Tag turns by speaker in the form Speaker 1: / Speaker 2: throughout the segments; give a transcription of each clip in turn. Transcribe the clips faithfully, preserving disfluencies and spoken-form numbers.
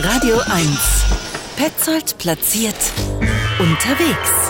Speaker 1: Radio eins. Petzold platziert unterwegs.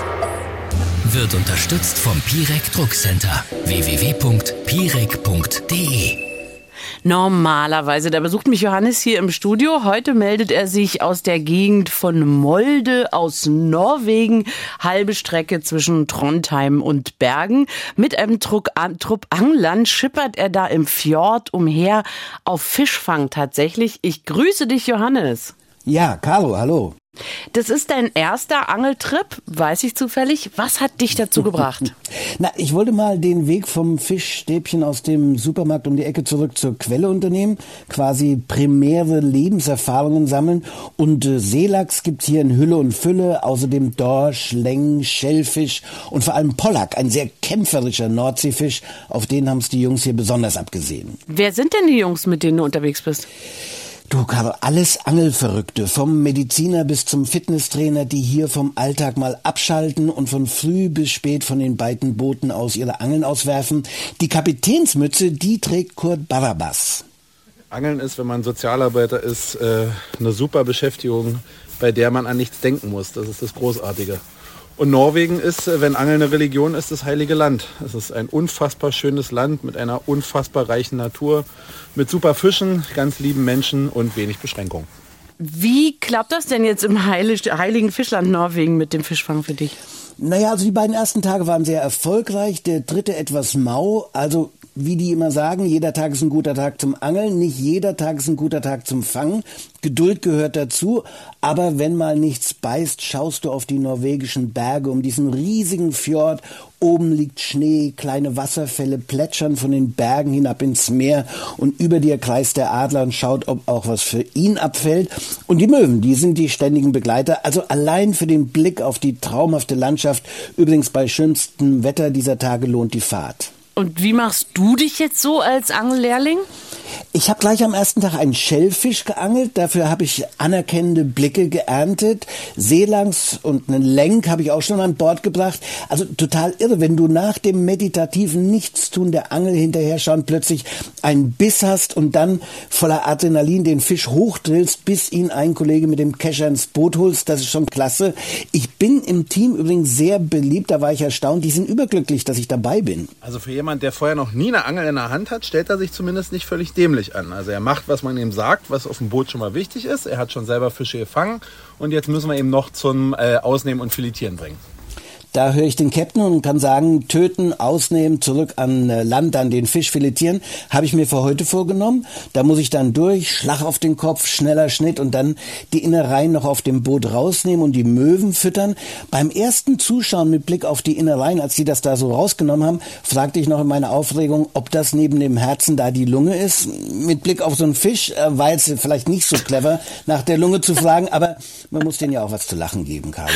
Speaker 2: Wird unterstützt vom Pirek Druckcenter. w w w punkt pirek punkt d e.
Speaker 3: Normalerweise, da besucht mich Johannes hier im Studio. Heute meldet er sich aus der Gegend von Molde aus Norwegen. Halbe Strecke zwischen Trondheim und Bergen. Mit einem Trupp, Trupp Anglern schippert er da im Fjord umher auf Fischfang tatsächlich. Ich grüße dich, Johannes.
Speaker 4: Ja, Carlo, hallo.
Speaker 3: Das ist dein erster Angeltrip, weiß ich zufällig. Was hat dich dazu gebracht?
Speaker 4: Na, ich wollte mal den Weg vom Fischstäbchen aus dem Supermarkt um die Ecke zurück zur Quelle unternehmen, quasi primäre Lebenserfahrungen sammeln. Und äh, Seelachs gibt's hier in Hülle und Fülle, außerdem Dorsch, Leng, Schellfisch und vor allem Pollack, ein sehr kämpferischer Nordseefisch. Auf den haben's die Jungs hier besonders abgesehen.
Speaker 3: Wer sind denn die Jungs, mit denen du unterwegs bist?
Speaker 4: Du, Carlo, alles Angelverrückte, vom Mediziner bis zum Fitnesstrainer, die hier vom Alltag mal abschalten und von früh bis spät von den beiden Booten aus ihre Angeln auswerfen. Die Kapitänsmütze, die trägt Kurt Barabas.
Speaker 5: Angeln ist, wenn man Sozialarbeiter ist, eine super Beschäftigung, bei der man an nichts denken muss. Das ist das Großartige. Und Norwegen ist, wenn Angeln eine Religion ist, das heilige Land. Es ist ein unfassbar schönes Land mit einer unfassbar reichen Natur, mit super Fischen, ganz lieben Menschen und wenig Beschränkungen.
Speaker 3: Wie klappt das denn jetzt im heiligen Fischland Norwegen mit dem Fischfang für dich?
Speaker 4: Naja, also die beiden ersten Tage waren sehr erfolgreich, der dritte etwas mau. Also wie die immer sagen, jeder Tag ist ein guter Tag zum Angeln, nicht jeder Tag ist ein guter Tag zum Fangen. Geduld gehört dazu, aber wenn mal nichts beißt, schaust du auf die norwegischen Berge, um diesen riesigen Fjord. Oben liegt Schnee, kleine Wasserfälle plätschern von den Bergen hinab ins Meer und über dir kreist der Adler und schaut, ob auch was für ihn abfällt. Und die Möwen, die sind die ständigen Begleiter. Also allein für den Blick auf die traumhafte Landschaft, übrigens bei schönstem Wetter dieser Tage, lohnt die Fahrt.
Speaker 3: Und wie machst du dich jetzt so als Angellehrling?
Speaker 4: Ich habe gleich am ersten Tag einen Schellfisch geangelt, dafür habe ich anerkennende Blicke geerntet. Seelachs und einen Lenk habe ich auch schon an Bord gebracht. Also total irre, wenn du nach dem meditativen Nichtstun der Angel hinterher schauen plötzlich einen Biss hast und dann voller Adrenalin den Fisch hochdrillst, bis ihn ein Kollege mit dem Kescher ins Boot holst. Das ist schon klasse. Ich bin im Team übrigens sehr beliebt, da war ich erstaunt. Die sind überglücklich, dass ich dabei bin.
Speaker 5: Also für jemand, der vorher noch nie eine Angel in der Hand hat, stellt er sich zumindest nicht völlig dämlich an. Also er macht, was man ihm sagt, was auf dem Boot schon mal wichtig ist. Er hat schon selber Fische gefangen und jetzt müssen wir ihn noch zum äh, Ausnehmen und Filetieren bringen.
Speaker 4: Da höre ich den Captain und kann sagen, töten, ausnehmen, zurück an Land, dann den Fisch filetieren, habe ich mir für heute vorgenommen. Da muss ich dann durch, Schlag auf den Kopf, schneller Schnitt und dann die Innereien noch auf dem Boot rausnehmen und die Möwen füttern. Beim ersten Zuschauen mit Blick auf die Innereien, als die das da so rausgenommen haben, fragte ich noch in meiner Aufregung, ob das neben dem Herzen da die Lunge ist. Mit Blick auf so einen Fisch äh, war jetzt vielleicht nicht so clever, nach der Lunge zu fragen, aber man muss denen ja auch was zu lachen geben, Carlo.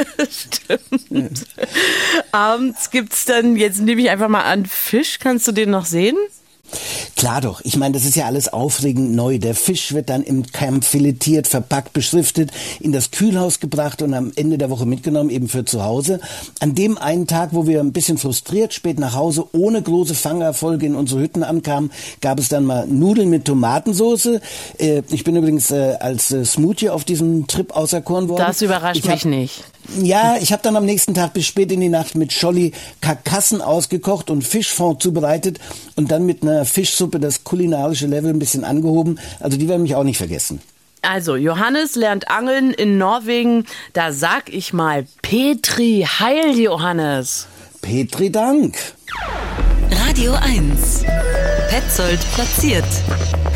Speaker 3: Stimmt. Abends gibt's dann, jetzt nehme ich einfach mal an, Fisch. Kannst du den noch sehen?
Speaker 4: Klar doch. Ich meine, das ist ja alles aufregend neu. Der Fisch wird dann im Camp filetiert, verpackt, beschriftet, in das Kühlhaus gebracht und am Ende der Woche mitgenommen, eben für zu Hause. An dem einen Tag, wo wir ein bisschen frustriert spät nach Hause ohne große Fangerfolge in unsere Hütten ankamen, gab es dann mal Nudeln mit Tomatensauce. Äh, ich bin übrigens äh, als äh, Smoothie auf diesem Trip auserkoren worden.
Speaker 3: Das überrascht
Speaker 4: ich hab,
Speaker 3: mich nicht.
Speaker 4: Ja, ich habe dann am nächsten Tag bis spät in die Nacht mit Scholli Karkassen ausgekocht und Fischfond zubereitet und dann mit einer Fischsuppe das kulinarische Level ein bisschen angehoben. Also die werden mich auch nicht vergessen.
Speaker 3: Also, Johannes lernt Angeln in Norwegen. Da sag ich mal Petri Heil, Johannes.
Speaker 4: Petri Dank.
Speaker 1: Radio eins. Petzold platziert.